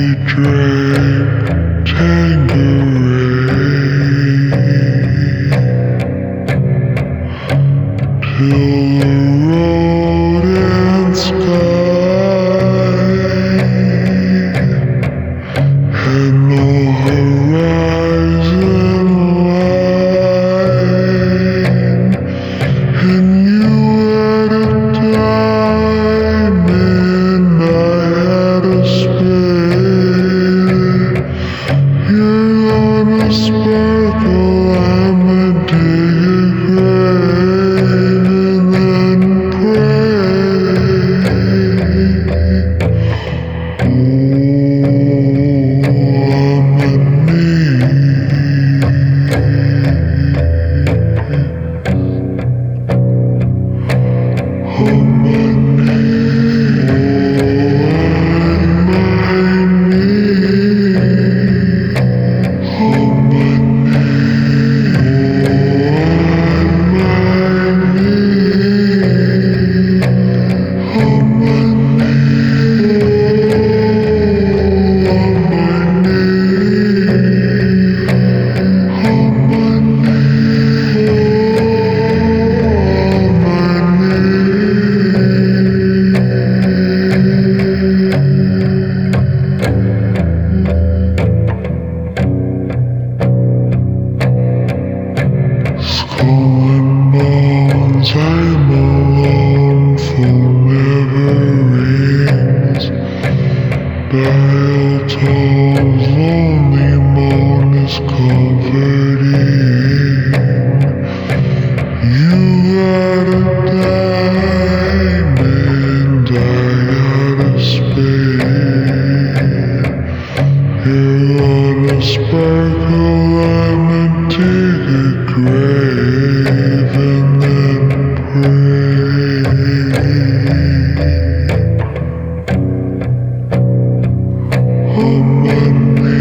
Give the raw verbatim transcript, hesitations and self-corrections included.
drank Tanqueray till the road and sky had no horizon line, and you had a diamond, I had a spade. You're gonna sparkle, I'ma dig a grave and then pray. Oh, I'ma need I'ma Skull and bones, I'm alone, forever rings. Dial tones, lonely moan is comforting. You got a diamond, I got a spade. You're gonna sparkle, I'ma dig a grave and then pray. I'ma need